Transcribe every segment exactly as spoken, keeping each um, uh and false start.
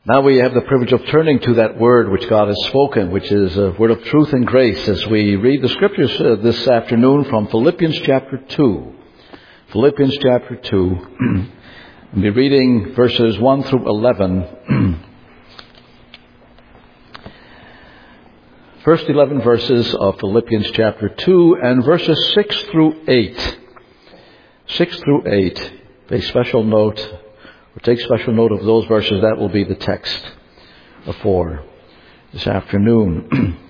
Now we have the privilege of turning to that word which God has spoken, which is a word of truth and grace, as we read the scriptures uh, this afternoon from Philippians chapter two. Philippians chapter two. We'll be reading verses one through eleven. First eleven verses of Philippians chapter two and verses six through eight. six through eight. Pay special note, or take special note of those verses. That will be the text for this afternoon.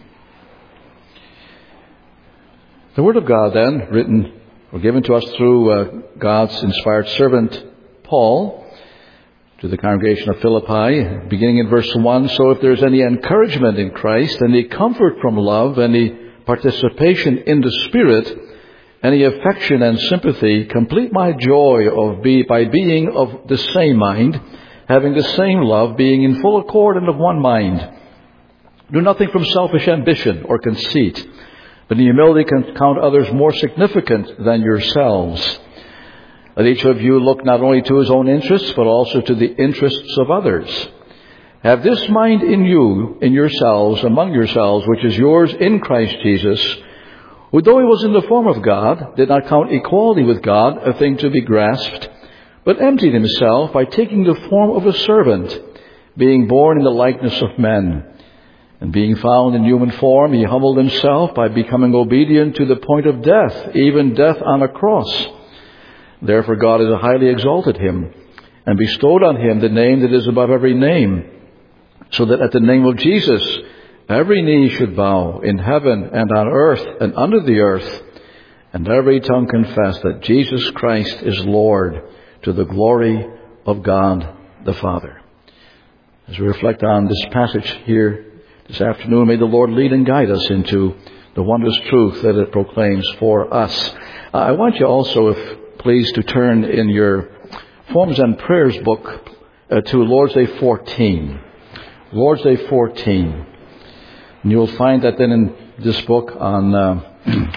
The Word of God then, written or given to us through uh, God's inspired servant Paul, to the congregation of Philippi, beginning in verse one. So if there is any encouragement in Christ, any comfort from love, any participation in the Spirit, any affection and sympathy, complete my joy of be, by being of the same mind, having the same love, being in full accord and of one mind. Do nothing from selfish ambition or conceit, but in humility can count others more significant than yourselves. Let each of you look not only to his own interests, but also to the interests of others. Have this mind in you, in yourselves, among yourselves, which is yours in Christ Jesus, who though he was in the form of God, did not count equality with God a thing to be grasped, but emptied himself by taking the form of a servant, being born in the likeness of men. And being found in human form, he humbled himself by becoming obedient to the point of death, even death on a cross. Therefore God has highly exalted him, and bestowed on him the name that is above every name, so that at the name of Jesus every knee should bow, in heaven and on earth and under the earth, and every tongue confess that Jesus Christ is Lord, to the glory of God the Father. As we reflect on this passage here this afternoon, may the Lord lead and guide us into the wondrous truth that it proclaims for us. I want you also, if pleased, to turn in your Forms and Prayers book uh, to Lord's Day fourteen. Lord's Day fourteen. And you'll find that then in this book on uh,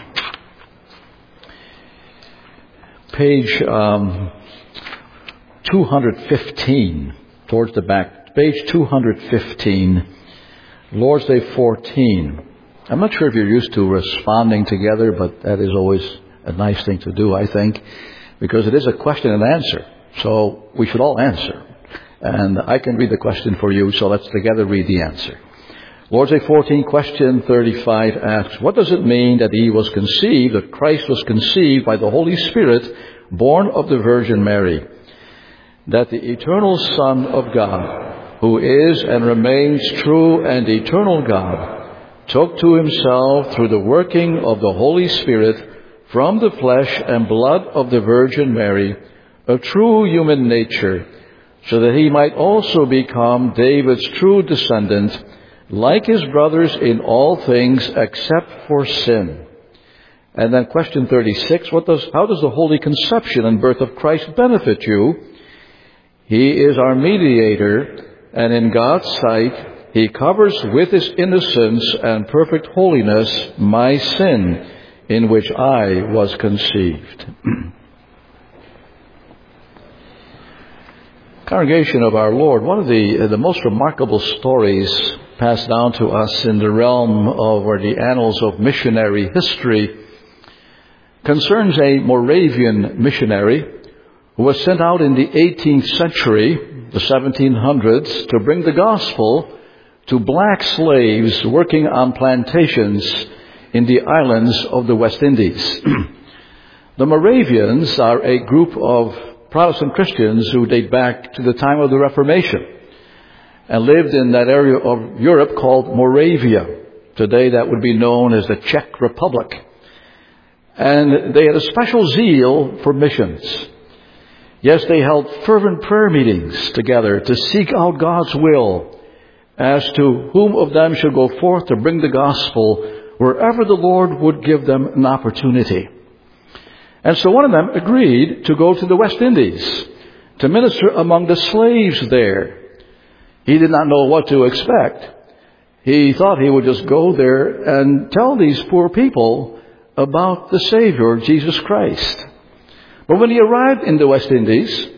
page um, two hundred fifteen, towards the back, page two hundred fifteen, Lord's Day fourteen. I'm not sure if you're used to responding together, but that is always a nice thing to do, I think, because it is a question and answer. So we should all answer. And I can read the question for you, so let's together read the answer. Lord's Day fourteen, question thirty-five asks, what does it mean that he was conceived, that Christ was conceived by the Holy Spirit, born of the Virgin Mary? That the eternal Son of God, who is and remains true and eternal God, took to himself through the working of the Holy Spirit from the flesh and blood of the Virgin Mary a true human nature, so that he might also become David's true descendant, like his brothers in all things except for sin. And then question thirty-six, what does, how does the holy conception and birth of Christ benefit you? He is our mediator, and in God's sight, he covers with his innocence and perfect holiness my sin, in which I was conceived. Congregation of our Lord, one of the, the most remarkable stories passed down to us in the realm of, or the annals of missionary history, concerns a Moravian missionary who was sent out in the eighteenth century, the seventeen hundreds, to bring the gospel to black slaves working on plantations in the islands of the West Indies. The Moravians are a group of Protestant Christians who date back to the time of the Reformation and lived in that area of Europe called Moravia. Today that would be known as the Czech Republic. And they had a special zeal for missions. Yes, they held fervent prayer meetings together to seek out God's will as to whom of them should go forth to bring the gospel wherever the Lord would give them an opportunity. And so one of them agreed to go to the West Indies to minister among the slaves there. He did not know what to expect. He thought he would just go there and tell these poor people about the Savior, Jesus Christ. But when he arrived in the West Indies,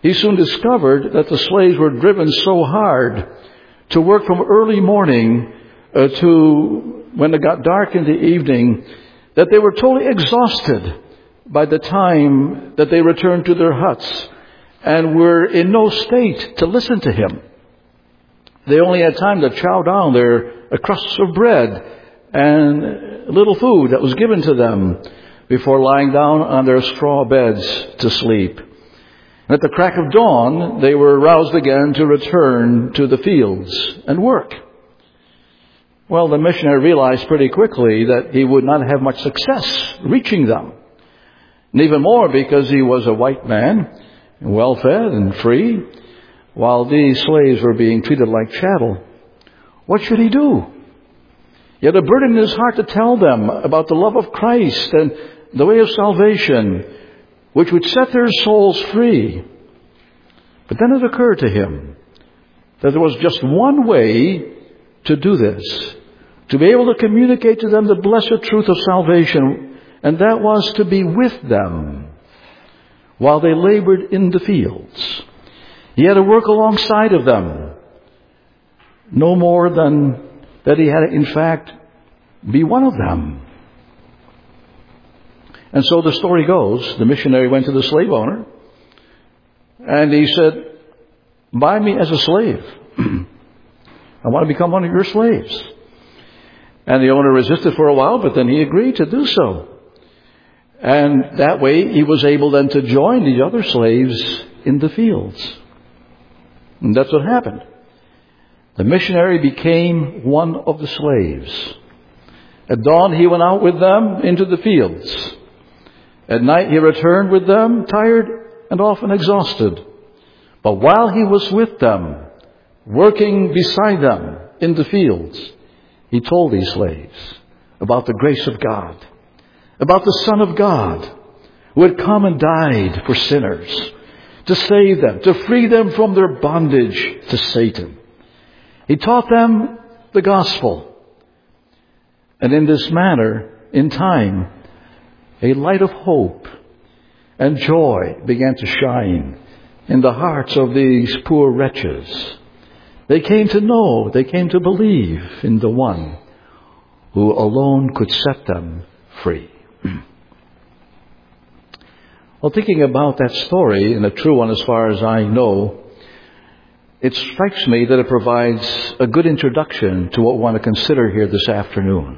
he soon discovered that the slaves were driven so hard to work from early morning uh, to when it got dark in the evening that they were totally exhausted by the time that they returned to their huts and were in no state to listen to him. They only had time to chow down their uh, crusts of bread and little food that was given to them before lying down on their straw beds to sleep. And at the crack of dawn, they were roused again to return to the fields and work. Well, the missionary realized pretty quickly that he would not have much success reaching them. And even more because he was a white man, well-fed and free, while these slaves were being treated like chattel. What should he do? He had a burden in his heart to tell them about the love of Christ and the way of salvation, which would set their souls free. But then it occurred to him that there was just one way to do this, to be able to communicate to them the blessed truth of salvation, and that was to be with them while they labored in the fields. He had to work alongside of them, no more than that he had to, in fact, be one of them. And so the story goes, the missionary went to the slave owner, and he said, buy me as a slave. I want to become one of your slaves. And the owner resisted for a while, but then he agreed to do so. And that way he was able then to join the other slaves in the fields. And that's what happened. The missionary became one of the slaves. At dawn he went out with them into the fields. At night he returned with them, tired and often exhausted. But while he was with them, working beside them in the fields, he told these slaves about the grace of God, about the Son of God, who had come and died for sinners, to save them, to free them from their bondage to Satan. He taught them the gospel. And in this manner, in time, a light of hope and joy began to shine in the hearts of these poor wretches. They came to know, they came to believe in the one who alone could set them free. Well, thinking about that story, and a true one as far as I know, it strikes me that it provides a good introduction to what we want to consider here this afternoon.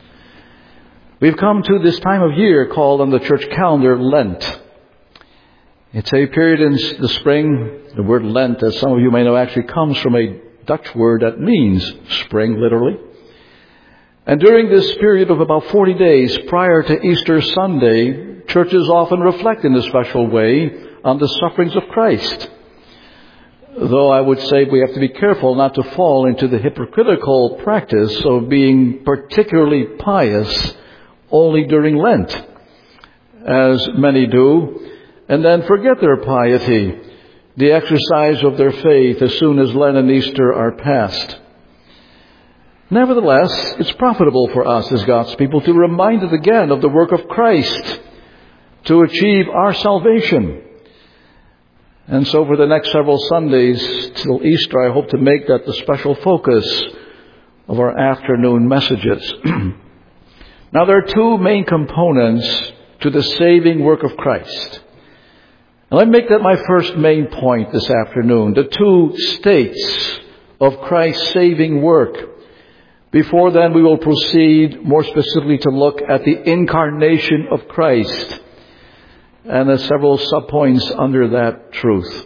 We've come to this time of year called on the church calendar Lent. It's a period in the spring. The word Lent, as some of you may know, actually comes from a Dutch word that means spring, literally. And during this period of about forty days prior to Easter Sunday, churches often reflect in a special way on the sufferings of Christ. Though I would say we have to be careful not to fall into the hypocritical practice of being particularly pious only during Lent, as many do, and then forget their piety, the exercise of their faith, as soon as Lent and Easter are past. Nevertheless, it's profitable for us as God's people to remind us again of the work of Christ to achieve our salvation. And so for the next several Sundays till Easter, I hope to make that the special focus of our afternoon messages. Now, there are two main components to the saving work of Christ. And let me make that my first main point this afternoon. The two states of Christ's saving work. Before then, we will proceed more specifically to look at the incarnation of Christ. And there's several subpoints under that truth.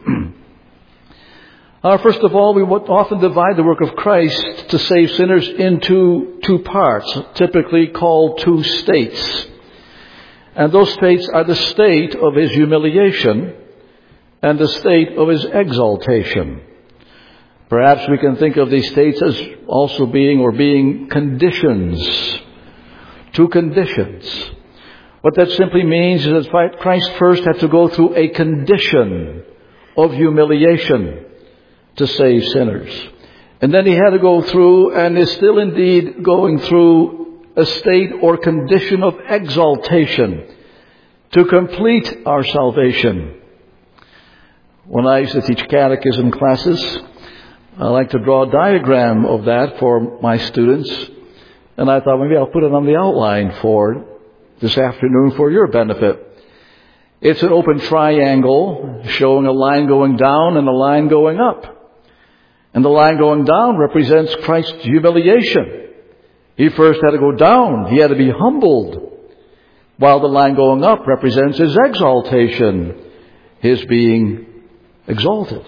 Uh, first of all, we would often divide the work of Christ to save sinners into two parts, typically called two states. And those states are the state of his humiliation and the state of his exaltation. Perhaps we can think of these states as also being or being conditions. Two conditions. What that simply means is that Christ first had to go through a condition of humiliation to save sinners. And then he had to go through, and is still indeed going through, a state or condition of exaltation to complete our salvation. When I used to teach catechism classes, I like to draw a diagram of that for my students. And I thought maybe I'll put it on the outline for this afternoon for your benefit. It's an open triangle showing a line going down and a line going up. And the line going down represents Christ's humiliation. He first had to go down. He had to be humbled. While the line going up represents His exaltation, His being exalted.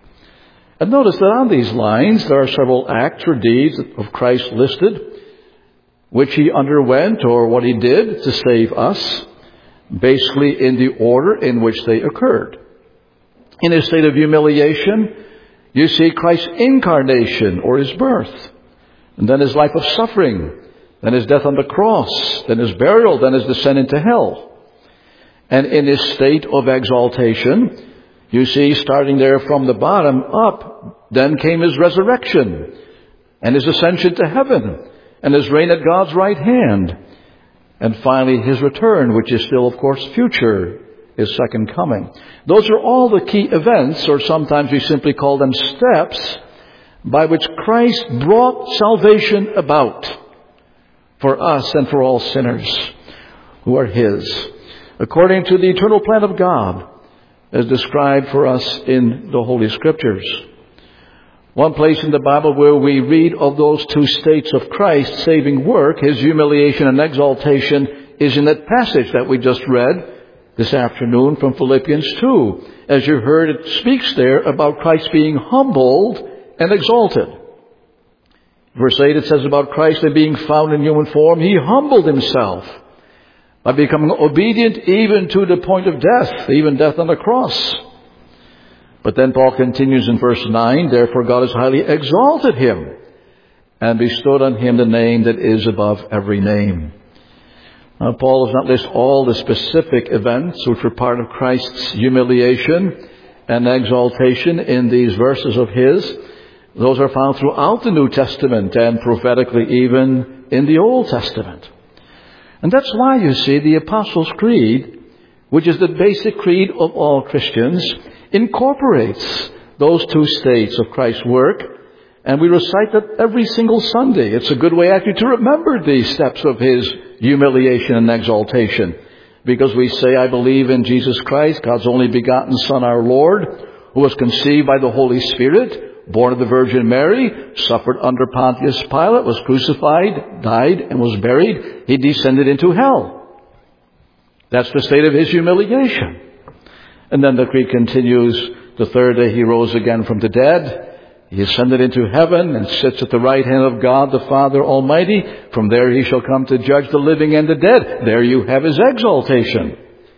And notice that on these lines there are several acts or deeds of Christ listed, which He underwent or what He did to save us, basically in the order in which they occurred. In His state of humiliation, you see Christ's incarnation or His birth, and then His life of suffering, then His death on the cross, then His burial, then His descent into hell. And in His state of exaltation, you see, starting there from the bottom up, then came His resurrection and His ascension to heaven and His reign at God's right hand. And finally, His return, which is still, of course, future, His second coming. Those are all the key events, or sometimes we simply call them steps, by which Christ brought salvation about for us and for all sinners who are His, according to the eternal plan of God, as described for us in the Holy Scriptures. One place in the Bible where we read of those two states of Christ's saving work, His humiliation and exaltation, is in that passage that we just read this afternoon from Philippians two. As you heard, it speaks there about Christ being humbled and exalted. Verse eight, it says about Christ that being found in human form, He humbled Himself by becoming obedient even to the point of death, even death on the cross. But then Paul continues in verse nine, therefore God has highly exalted Him and bestowed on Him the name that is above every name. Now, Paul does not list all the specific events which were part of Christ's humiliation and exaltation in these verses of his. Those are found throughout the New Testament and prophetically even in the Old Testament. And that's why you see the Apostles' Creed, which is the basic creed of all Christians, incorporates those two states of Christ's work, and we recite that every single Sunday. It's a good way actually to remember these steps of His humiliation and exaltation, because we say, I believe in Jesus Christ, God's only begotten Son, our Lord, who was conceived by the Holy Spirit, born of the Virgin Mary, suffered under Pontius Pilate, was crucified, died, and was buried. He descended into hell. That's the state of His humiliation. And then the creed continues, the third day He rose again from the dead. He ascended into heaven and sits at the right hand of God the Father Almighty. From there He shall come to judge the living and the dead. There you have His exaltation.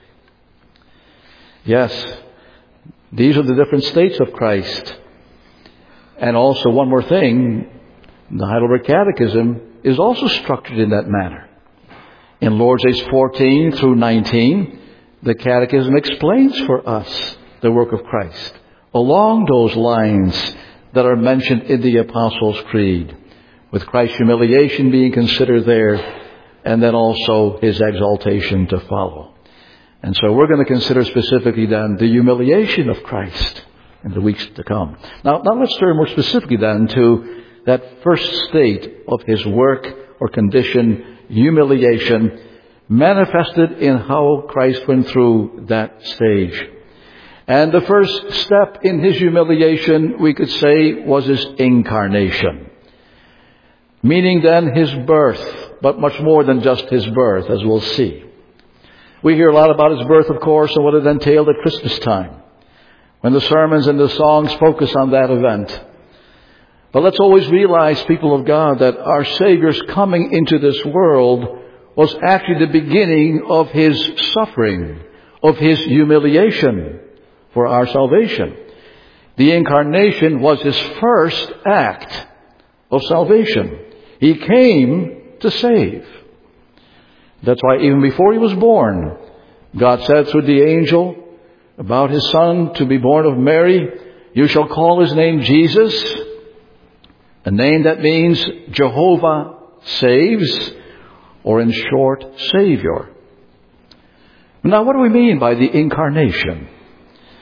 Yes, these are the different states of Christ. And also one more thing, the Heidelberg Catechism is also structured in that manner. In Lord's Days fourteen through nineteen, the Catechism explains for us the work of Christ along those lines that are mentioned in the Apostles' Creed, with Christ's humiliation being considered there, and then also His exaltation to follow. And so we're going to consider specifically then the humiliation of Christ in the weeks to come. Now, now let's turn more specifically then to that first state of His work or condition, humiliation, manifested in how Christ went through that stage. And the first step in His humiliation, we could say, was His incarnation. Meaning then His birth, but much more than just His birth, as we'll see. We hear a lot about His birth, of course, and what it entailed at Christmas time, when the sermons and the songs focus on that event. But let's always realize, people of God, that our Savior's coming into this world was actually the beginning of His suffering, of His humiliation for our salvation. The incarnation was His first act of salvation. He came to save. That's why even before He was born, God said through the angel about His Son to be born of Mary, you shall call His name Jesus, a name that means Jehovah saves, or in short, Savior. Now, what do we mean by the incarnation?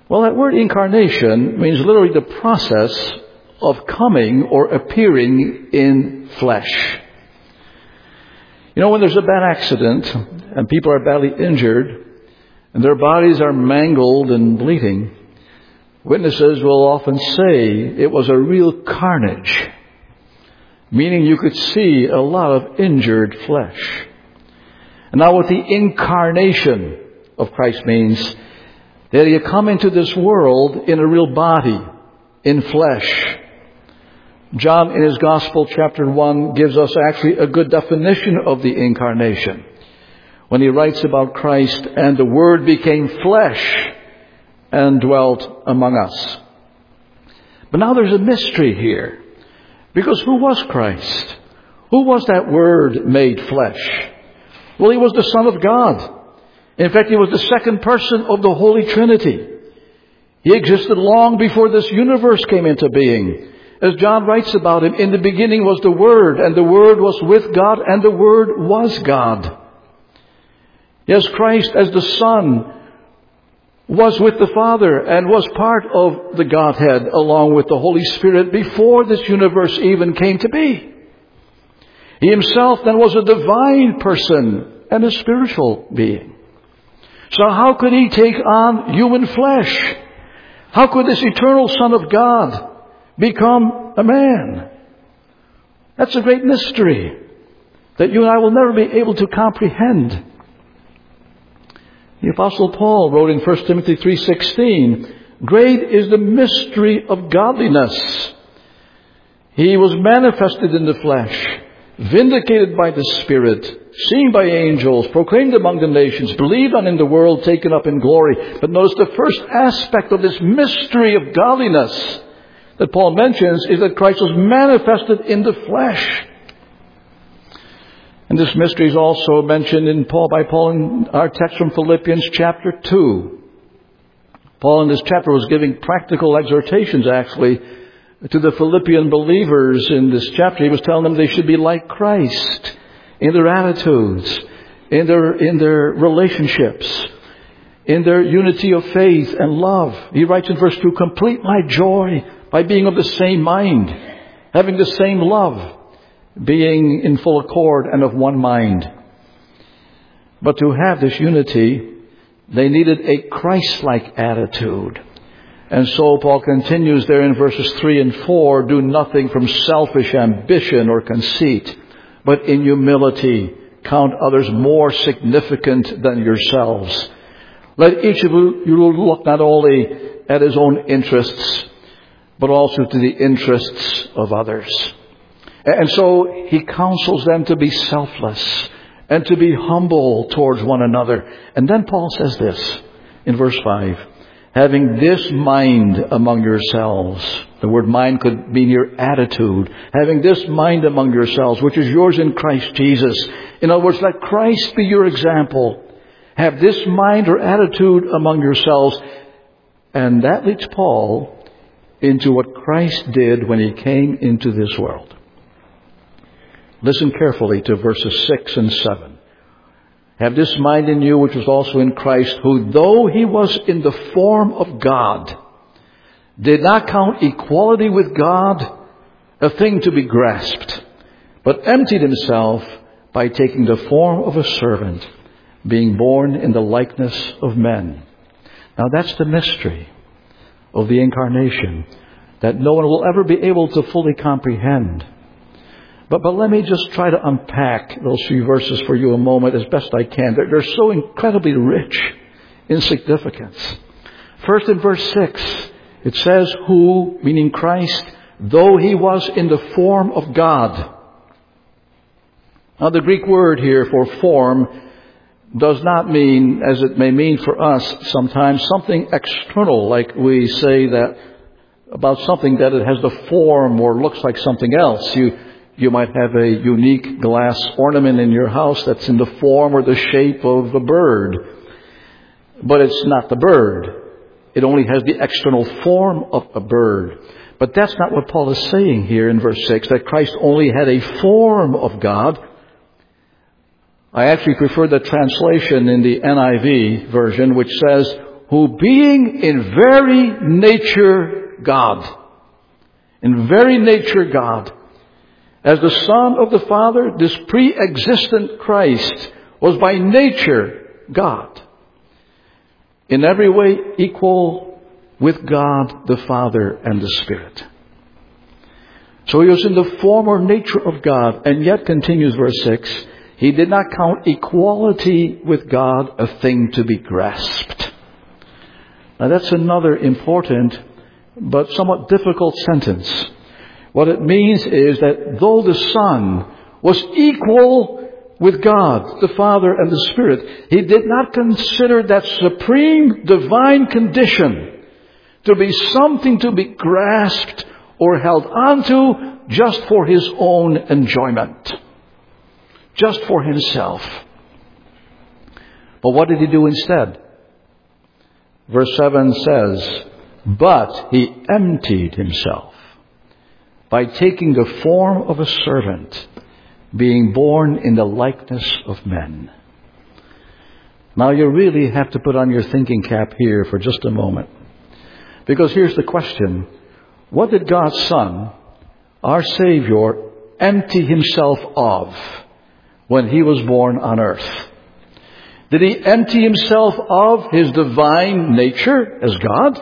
Well, that word incarnation means literally the process of coming or appearing in flesh. You know, when there's a bad accident and people are badly injured and their bodies are mangled and bleeding, witnesses will often say it was a real carnage, meaning you could see a lot of injured flesh. And now what the incarnation of Christ means, that He come into this world in a real body, in flesh. John in his Gospel, chapter one, gives us actually a good definition of the incarnation when he writes about Christ, and the Word became flesh and dwelt among us. But now there's a mystery here, because who was Christ? Who was that Word made flesh? Well, He was the Son of God. In fact, He was the second person of the Holy Trinity. He existed long before this universe came into being. As John writes about Him, in the beginning was the Word, and the Word was with God, and the Word was God. Yes, Christ as the Son was with the Father and was part of the Godhead along with the Holy Spirit before this universe even came to be. He Himself then was a divine person and a spiritual being. So how could He take on human flesh? How could this eternal Son of God become a man? That's a great mystery that you and I will never be able to comprehend. The Apostle Paul wrote in First Timothy three sixteen, "Great is the mystery of godliness. He was manifested in the flesh, vindicated by the Spirit, seen by angels, proclaimed among the nations, believed on in the world, taken up in glory." But notice the first aspect of this mystery of godliness that Paul mentions is that Christ was manifested in the flesh. And this mystery is also mentioned in Paul by Paul in our text from Philippians chapter two. Paul in this chapter was giving practical exhortations actually to the Philippian believers in this chapter. He was telling them they should be like Christ in their attitudes, in their, in their relationships, in their unity of faith and love. He writes in verse two, "Complete my joy by being of the same mind, having the same love, being in full accord and of one mind." But to have this unity, they needed a Christ-like attitude. And so Paul continues there in verses three and four, "Do nothing from selfish ambition or conceit, but in humility count others more significant than yourselves. Let each of you look not only at his own interests, but also to the interests of others." And so he counsels them to be selfless and to be humble towards one another. And then Paul says this in verse five, "Having this mind among yourselves." The word mind could mean your attitude. "Having this mind among yourselves, which is yours in Christ Jesus." In other words, let Christ be your example. Have this mind or attitude among yourselves. And that leads Paul into what Christ did when He came into this world. Listen carefully to verses six and seven. "Have this mind in you, which was also in Christ, who, though He was in the form of God, did not count equality with God a thing to be grasped, but emptied Himself by taking the form of a servant, being born in the likeness of men." Now that's the mystery of the incarnation that no one will ever be able to fully comprehend. But, but let me just try to unpack those few verses for you a moment as best I can. They're, they're so incredibly rich in significance. First in verse six, it says, "Who," meaning Christ, "though He was in the form of God." Now the Greek word here for form does not mean, as it may mean for us sometimes, something external, like we say that about something that it has the form or looks like something else. You You might have a unique glass ornament in your house that's in the form or the shape of a bird. But it's not the bird. It only has the external form of a bird. But that's not what Paul is saying here in verse six, that Christ only had a form of God. I actually prefer the translation in the N I V version, which says, who being in very nature God, in very nature God, as the Son of the Father, this pre-existent Christ was by nature God, in every way equal with God the Father and the Spirit. So he was in the form or nature of God, and yet, continues verse six, he did not count equality with God a thing to be grasped. Now that's another important but somewhat difficult sentence. What it means is that though the Son was equal with God, the Father and the Spirit, he did not consider that supreme divine condition to be something to be grasped or held onto just for his own enjoyment, just for himself. But what did he do instead? Verse seven says, but he emptied himself by taking the form of a servant, being born in the likeness of men. Now you really have to put on your thinking cap here for just a moment. Because here's the question. What did God's Son, our Savior, empty himself of when he was born on earth? Did he empty himself of his divine nature as God?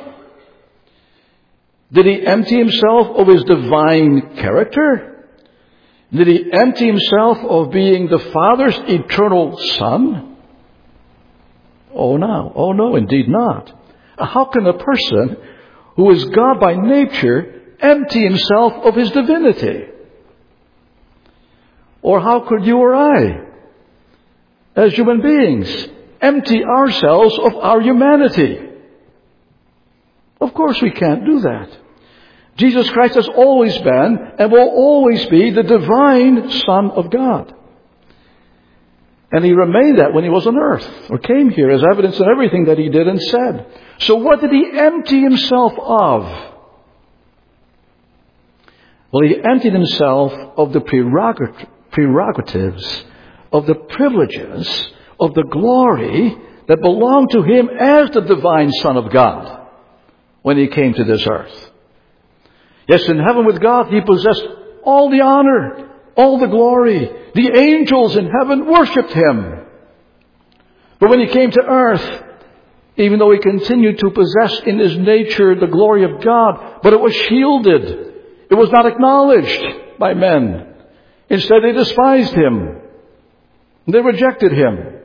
Did he empty himself of his divine character? Did he empty himself of being the Father's eternal Son? Oh no, oh no, indeed not. How can a person who is God by nature empty himself of his divinity? Or how could you or I, as human beings, empty ourselves of our humanity? Of course we can't do that. Jesus Christ has always been and will always be the divine Son of God. And he remained that when he was on earth, or came here, as evidence in everything that he did and said. So what did he empty himself of? Well, he emptied himself of the prerogatives, of the privileges, of the glory that belonged to him as the divine Son of God when he came to this earth. Yes, in heaven with God, he possessed all the honor, all the glory. The angels in heaven worshipped him. But when he came to earth, even though he continued to possess in his nature the glory of God, but it was shielded. It was not acknowledged by men. Instead, they despised him. They rejected him.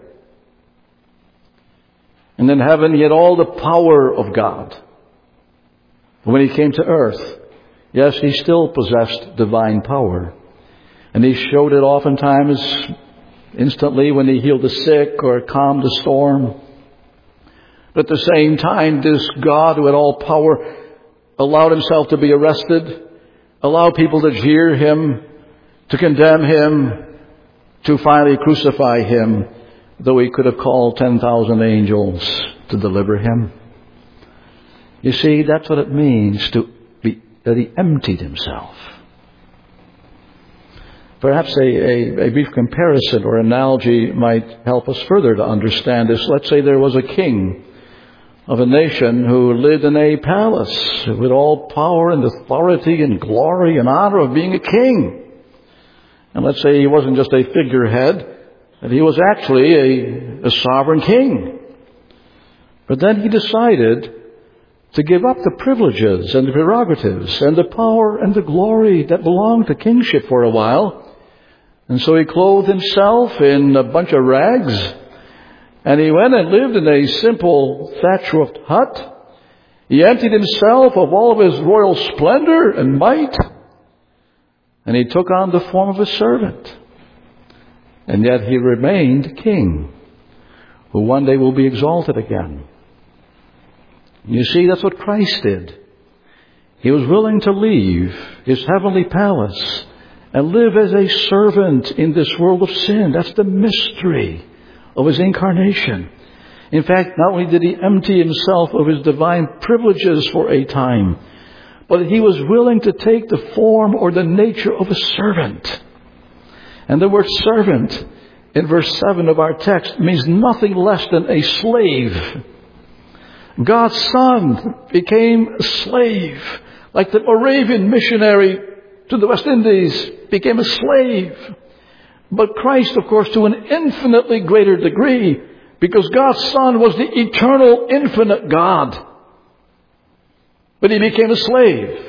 And in heaven, he had all the power of God. But when he came to earth, yes, he still possessed divine power. And he showed it oftentimes instantly when he healed the sick or calmed the storm. But at the same time, this God who had all power allowed himself to be arrested, allowed people to jeer him, to condemn him, to finally crucify him, though he could have called ten thousand angels to deliver him. You see, that's what it means to be, that he emptied himself. Perhaps a, a, a brief comparison or analogy might help us further to understand this. Let's say there was a king of a nation who lived in a palace with all power and authority and glory and honor of being a king. And let's say he wasn't just a figurehead, that he was actually a, a sovereign king. But then he decided to give up the privileges and the prerogatives and the power and the glory that belonged to kingship for a while. And so he clothed himself in a bunch of rags, and he went and lived in a simple thatch roofed hut. He emptied himself of all of his royal splendor and might, and he took on the form of a servant. And yet he remained king, who one day will be exalted again. You see, that's what Christ did. He was willing to leave his heavenly palace and live as a servant in this world of sin. That's the mystery of his incarnation. In fact, not only did he empty himself of his divine privileges for a time, but he was willing to take the form or the nature of a servant. And the word servant in verse seven of our text means nothing less than a slave. God's Son became a slave, like the Moravian missionary to the West Indies became a slave. But Christ, of course, to an infinitely greater degree, because God's Son was the eternal, infinite God. But he became a slave.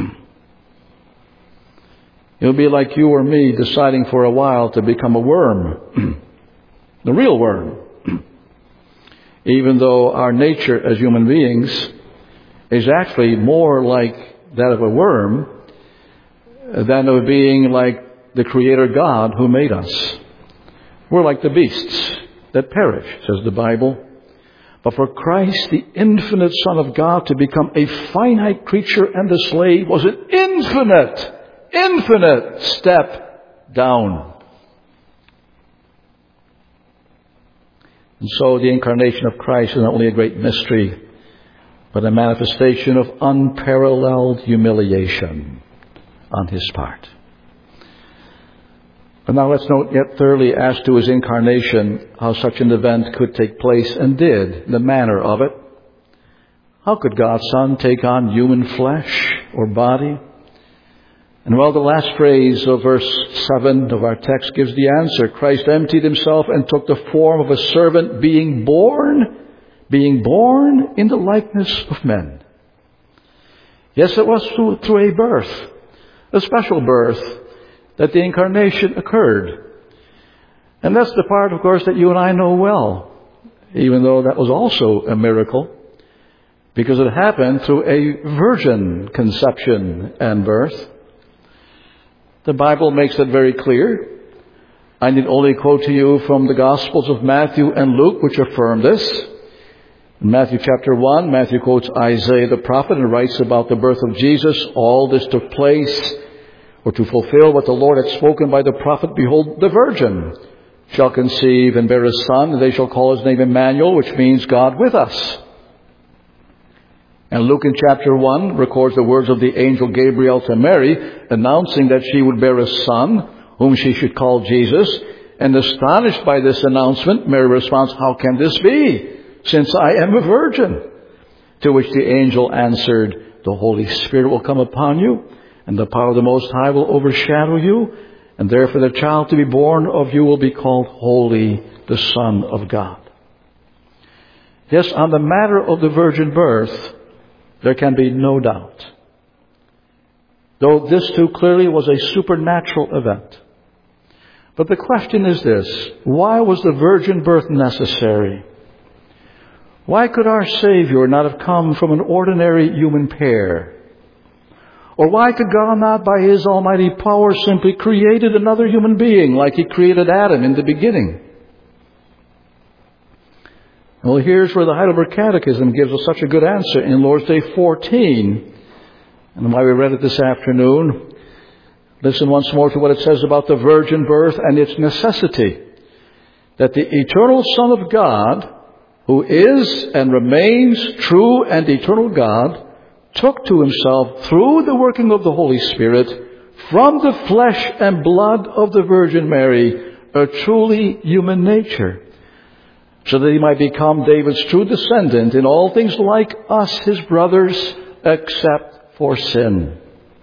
It would be like you or me deciding for a while to become a worm. The real worm. Even though our nature as human beings is actually more like that of a worm than of being like the Creator God who made us. We're like the beasts that perish, says the Bible. But for Christ, the infinite Son of God, to become a finite creature and a slave was an infinite, infinite step down. And so the incarnation of Christ is not only a great mystery, but a manifestation of unparalleled humiliation on His part. But now let's note yet thirdly, as to His incarnation, how such an event could take place and did, the manner of it. How could God's Son take on human flesh or body? And well, the last phrase of verse seven of our text gives the answer. Christ emptied Himself and took the form of a servant, being born, being born in the likeness of men. Yes, it was through, through a birth, a special birth, that the incarnation occurred. And that's the part, of course, that you and I know well, even though that was also a miracle, because it happened through a virgin conception and birth. The Bible makes it very clear. I need only quote to you from the Gospels of Matthew and Luke, which affirm this. In Matthew chapter one, Matthew quotes Isaiah the prophet and writes about the birth of Jesus. All this took place, or to fulfill what the Lord had spoken by the prophet, behold, the virgin shall conceive and bear a son, and they shall call his name Emmanuel, which means God with us. And Luke in chapter one records the words of the angel Gabriel to Mary, announcing that she would bear a son, whom she should call Jesus. And astonished by this announcement, Mary responds, how can this be, since I am a virgin? To which the angel answered, the Holy Spirit will come upon you, and the power of the Most High will overshadow you, and therefore the child to be born of you will be called Holy, the Son of God. Yes, on the matter of the virgin birth, there can be no doubt. Though this too clearly was a supernatural event. But the question is this, why was the virgin birth necessary? Why could our Savior not have come from an ordinary human pair? Or why could God not, by His almighty power, simply created another human being like He created Adam in the beginning? Well, here's where the Heidelberg Catechism gives us such a good answer in Lord's Day fourteen. And why we read it this afternoon. Listen once more to what it says about the virgin birth and its necessity. That the eternal Son of God, who is and remains true and eternal God, took to Himself, through the working of the Holy Spirit, from the flesh and blood of the Virgin Mary, a truly human nature, so that He might become David's true descendant in all things like us, His brothers, except for sin.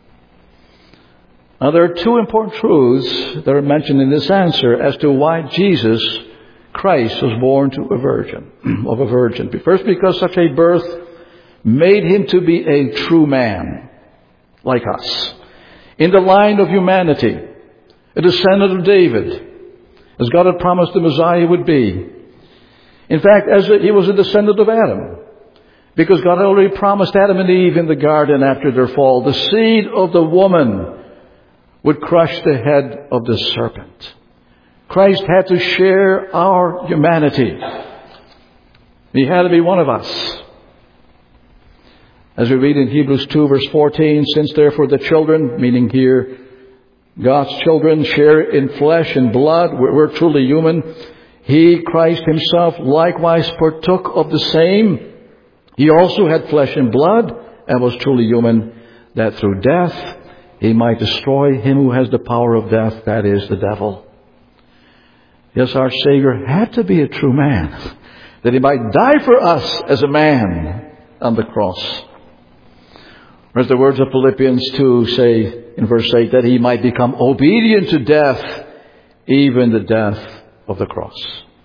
Now, there are two important truths that are mentioned in this answer as to why Jesus Christ was born to a virgin, of a virgin. First, because such a birth made Him to be a true man, like us, in the line of humanity, a descendant of David, as God had promised the Messiah would be. In fact, as a, He was a descendant of Adam, because God had already promised Adam and Eve in the garden after their fall, the seed of the woman would crush the head of the serpent. Christ had to share our humanity. He had to be one of us. As we read in Hebrews two verse fourteen, since therefore the children, meaning here God's children, share in flesh and blood, we're, we're truly human, He, Christ Himself, likewise partook of the same. He also had flesh and blood and was truly human, that through death He might destroy him who has the power of death, that is, the devil. Yes, our Savior had to be a true man. that He might die for us as a man on the cross. Or as the words of Philippians two say in verse eight, that He might become obedient to death, even the death of the cross.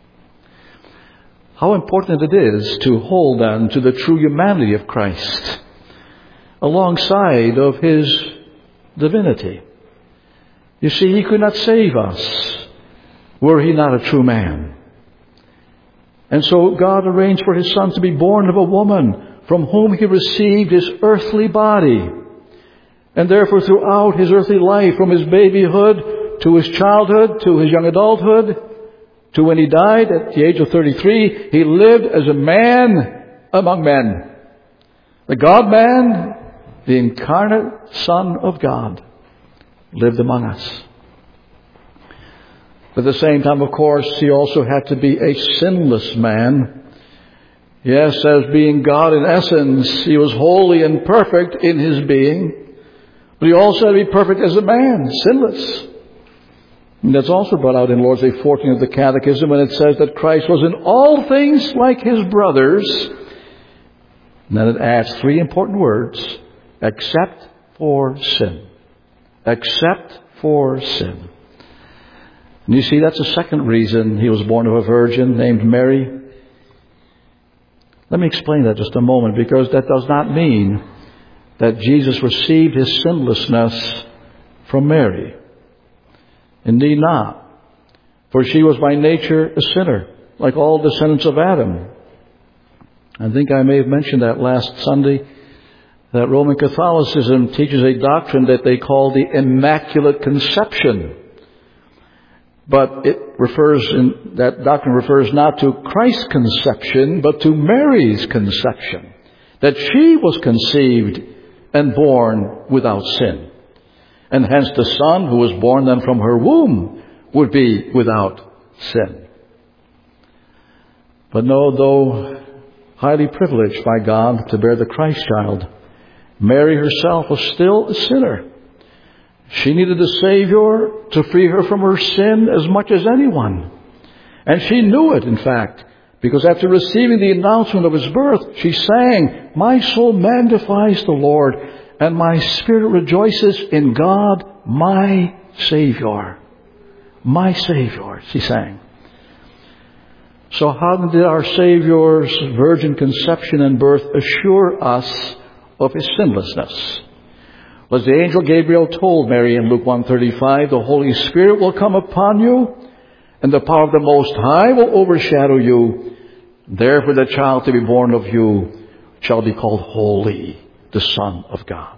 How important it is to hold on to the true humanity of Christ alongside of His divinity. You see, He could not save us were He not a true man. And so God arranged for His Son to be born of a woman from whom He received His earthly body. And therefore throughout His earthly life, from His babyhood to His childhood to His young adulthood to when He died at the age of thirty-three, He lived as a man among men. The God-man, the incarnate Son of God, lived among us. But at the same time, of course, He also had to be a sinless man. Yes, as being God in essence, He was holy and perfect in His being. But He also had to be perfect as a man, sinless. And that's also brought out in Lord's Day fourteen of the Catechism when it says that Christ was in all things like His brothers. And then it adds three important words: except for sin. Except for sin. And you see, that's the second reason He was born of a virgin named Mary. Let me explain that just a moment, because that does not mean that Jesus received His sinlessness from Mary. Indeed not. For she was by nature a sinner, like all descendants of Adam. I think I may have mentioned that last Sunday, that Roman Catholicism teaches a doctrine that they call the Immaculate Conception. But it refers, in, that doctrine refers not to Christ's conception, but to Mary's conception. That she was conceived and born without sin. And hence the Son who was born then from her womb would be without sin. But no, though highly privileged by God to bear the Christ child, Mary herself was still a sinner. She needed a Savior to free her from her sin as much as anyone. And she knew it, in fact, because after receiving the announcement of His birth, she sang, "My soul magnifies the Lord, and my spirit rejoices in God, my Savior." My Savior, she sang. So how did our Savior's virgin conception and birth assure us of His sinlessness? Was the angel Gabriel told Mary in Luke one thirty-five, "The Holy Spirit will come upon you, and the power of the Most High will overshadow you. Therefore the child to be born of you shall be called Holy, the Son of God."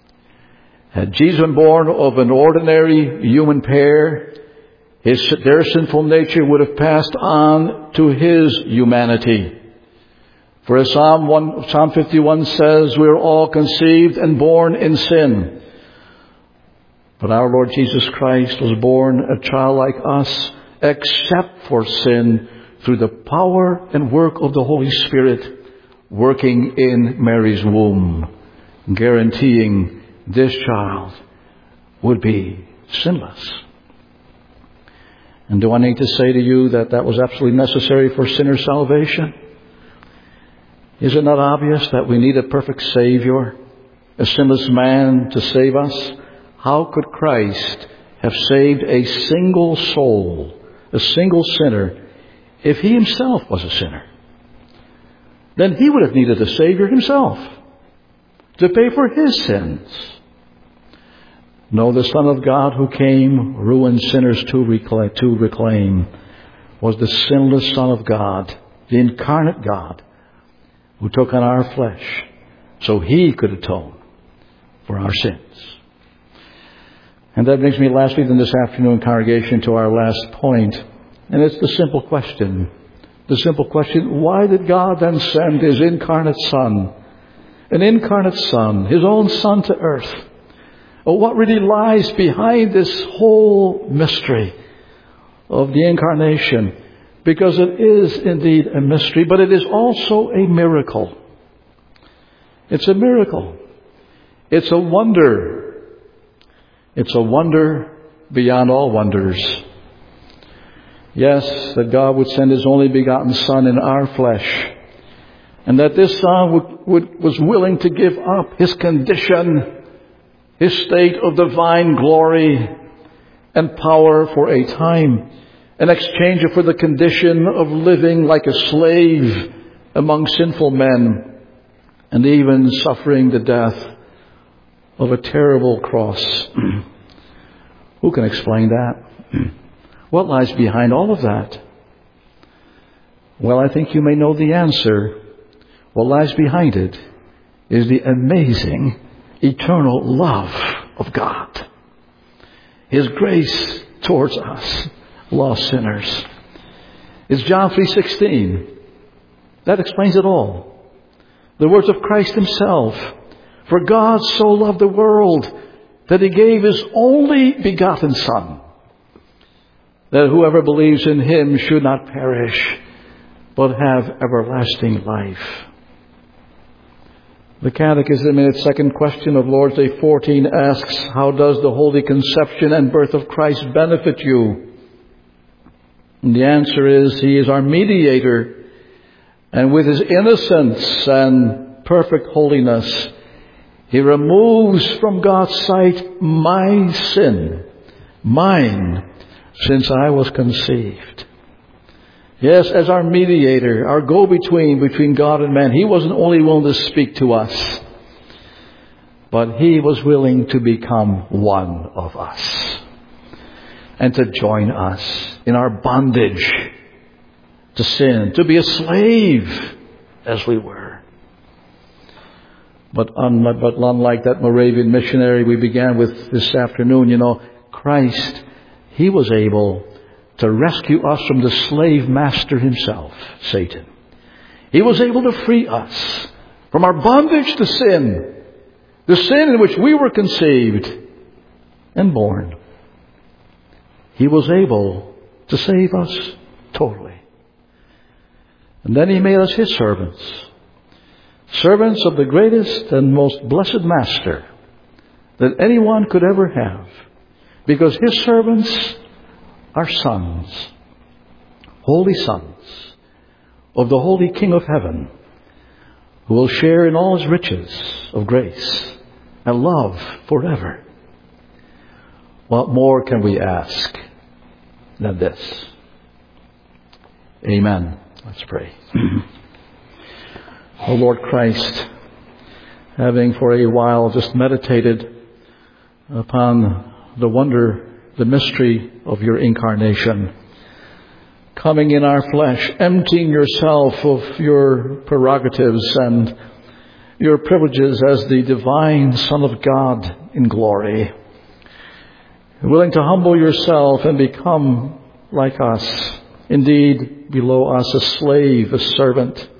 Had Jesus been born of an ordinary human pair, his, their sinful nature would have passed on to His humanity. For as Psalm, one, Psalm fifty-one says, we are all conceived and born in sin. But our Lord Jesus Christ was born a child like us, except for sin, through the power and work of the Holy Spirit working in Mary's womb, guaranteeing this child would be sinless. And do I need to say to you that that was absolutely necessary for sinner salvation? Is it not obvious that we need a perfect Savior, a sinless man to save us? How could Christ have saved a single soul, a single sinner, if He Himself was a sinner? Then He would have needed a Savior Himself to pay for His sins. No, the Son of God who came, ruined sinners to reclaim, to reclaim, was the sinless Son of God, the incarnate God, who took on our flesh so He could atone for our sins. And that brings me lastly then this afternoon, congregation, to our last point. And it's the simple question. The simple question, why did God then send His incarnate Son, an incarnate Son, His own Son to earth? Oh, what really lies behind this whole mystery of the incarnation? Because it is indeed a mystery, but it is also a miracle. It's a miracle. It's a wonder. It's a wonder beyond all wonders. Yes, that God would send His only begotten Son in our flesh, and that this Son would, would, was willing to give up His condition, His state of divine glory and power for a time, and exchange it for the condition of living like a slave among sinful men, and even suffering the death of a terrible cross. Who can explain that? What lies behind all of that? Well, I think you may know the answer. What lies behind it is the amazing, eternal love of God. His grace towards us, lost sinners. It's John three sixteen. That explains it all. The words of Christ Himself. For God so loved the world that He gave His only begotten Son, that whoever believes in Him should not perish, but have everlasting life. The Catechism, in its second question of Lord's Day fourteen, asks, how does the holy conception and birth of Christ benefit you? And the answer is, He is our mediator, and with His innocence and perfect holiness, He removes from God's sight my sin, mine, since I was conceived. Yes, as our mediator, our go-between between God and man, He wasn't only willing to speak to us, but He was willing to become one of us and to join us in our bondage to sin, to be a slave as we were. But unlike, but unlike that Moravian missionary we began with this afternoon, you know, Christ, He was able to rescue us from the slave master himself, Satan. He was able to free us from our bondage to sin, the sin in which we were conceived and born. He was able to save us totally. And then He made us His servants. Servants of the greatest and most blessed Master that anyone could ever have. Because His servants are sons, holy sons of the Holy King of Heaven, who will share in all His riches of grace and love forever. What more can we ask than this? Amen. Let's pray. O Lord Christ, having for a while just meditated upon the wonder, the mystery of Your incarnation, coming in our flesh, emptying Yourself of Your prerogatives and Your privileges as the divine Son of God in glory, willing to humble Yourself and become like us, indeed below us, a slave, a servant.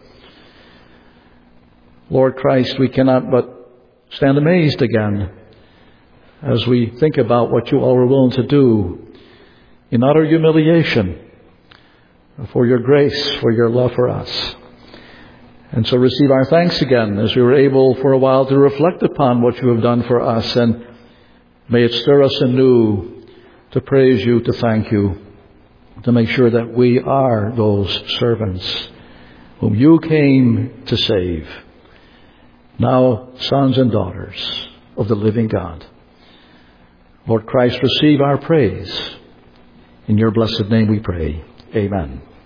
Lord Christ, we cannot but stand amazed again as we think about what You all were willing to do in utter humiliation for Your grace, for Your love for us. And so receive our thanks again as we were able for a while to reflect upon what You have done for us, and may it stir us anew to praise You, to thank You, to make sure that we are those servants whom You came to save, now sons and daughters of the living God. Lord Christ, receive our praise. In Your blessed name we pray. Amen.